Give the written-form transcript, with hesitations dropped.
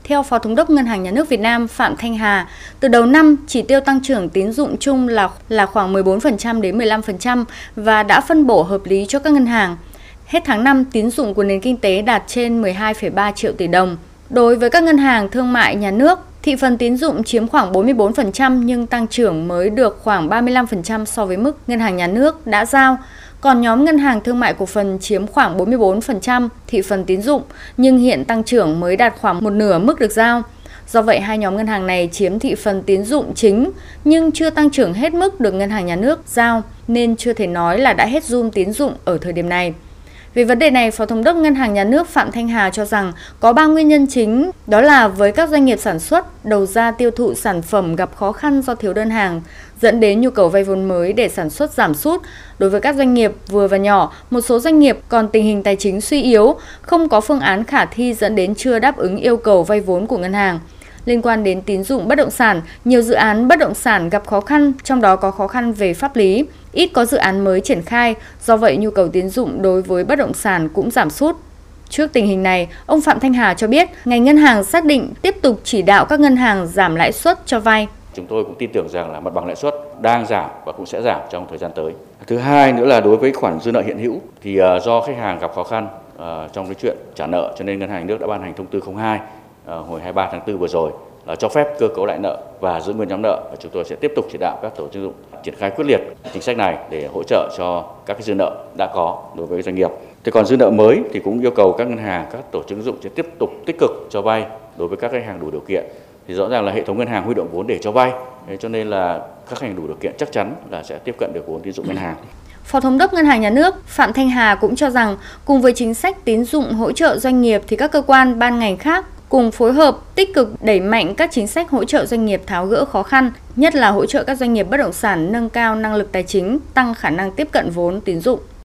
Theo Phó Thống đốc Ngân hàng Nhà nước Việt Nam Phạm Thanh Hà, từ đầu năm, chỉ tiêu tăng trưởng tín dụng chung là khoảng 14% đến 15% và đã phân bổ hợp lý cho các ngân hàng. Hết tháng 5, tín dụng của nền kinh tế đạt trên 12,3 triệu tỷ đồng. Đối với các ngân hàng thương mại nhà nước, thị phần tín dụng chiếm khoảng 44% nhưng tăng trưởng mới được khoảng 35% so với mức ngân hàng nhà nước đã giao. Còn nhóm ngân hàng thương mại cổ phần chiếm khoảng 44% thị phần tín dụng nhưng hiện tăng trưởng mới đạt khoảng một nửa mức được giao. Do vậy, hai nhóm ngân hàng này chiếm thị phần tín dụng chính nhưng chưa tăng trưởng hết mức được ngân hàng nhà nước giao nên chưa thể nói là đã hết zoom tín dụng ở thời điểm này. Về vấn đề này, Phó Thống đốc Ngân hàng Nhà nước Phạm Thanh Hà cho rằng có 3 nguyên nhân chính, đó là với các doanh nghiệp sản xuất, đầu ra tiêu thụ sản phẩm gặp khó khăn do thiếu đơn hàng, dẫn đến nhu cầu vay vốn mới để sản xuất giảm sút. Đối với các doanh nghiệp vừa và nhỏ, một số doanh nghiệp còn tình hình tài chính suy yếu, không có phương án khả thi dẫn đến chưa đáp ứng yêu cầu vay vốn của ngân hàng. Liên quan đến tín dụng bất động sản, nhiều dự án bất động sản gặp khó khăn, trong đó có khó khăn về pháp lý, ít có dự án mới triển khai, do vậy nhu cầu tín dụng đối với bất động sản cũng giảm sút. Trước tình hình này, ông Phạm Thanh Hà cho biết, ngành ngân hàng xác định tiếp tục chỉ đạo các ngân hàng giảm lãi suất cho vay. Chúng tôi cũng tin tưởng rằng là mặt bằng lãi suất đang giảm và cũng sẽ giảm trong thời gian tới. Thứ hai nữa là đối với khoản dư nợ hiện hữu thì do khách hàng gặp khó khăn trong cái chuyện trả nợ cho nên Ngân hàng Nhà nước đã ban hành thông tư 02 hồi 23 tháng 4 vừa rồi là cho phép cơ cấu lại nợ và giữ nguyên nhóm nợ, và chúng tôi sẽ tiếp tục chỉ đạo các tổ tín dụng triển khai quyết liệt chính sách này để hỗ trợ cho các cái dư nợ đã có đối với doanh nghiệp. Thế còn dư nợ mới thì cũng yêu cầu các ngân hàng, các tổ tín dụng sẽ tiếp tục tích cực cho vay đối với các khách hàng đủ điều kiện. Thì rõ ràng là hệ thống ngân hàng huy động vốn để cho vay, cho nên là các khách hàng đủ điều kiện chắc chắn là sẽ tiếp cận được vốn tín dụng ngân hàng. Phó Thống đốc Ngân hàng Nhà nước Phạm Thanh Hà cũng cho rằng cùng với chính sách tín dụng hỗ trợ doanh nghiệp thì các cơ quan ban ngành khác cùng phối hợp tích cực đẩy mạnh các chính sách hỗ trợ doanh nghiệp tháo gỡ khó khăn, nhất là hỗ trợ các doanh nghiệp bất động sản nâng cao năng lực tài chính, tăng khả năng tiếp cận vốn tín dụng.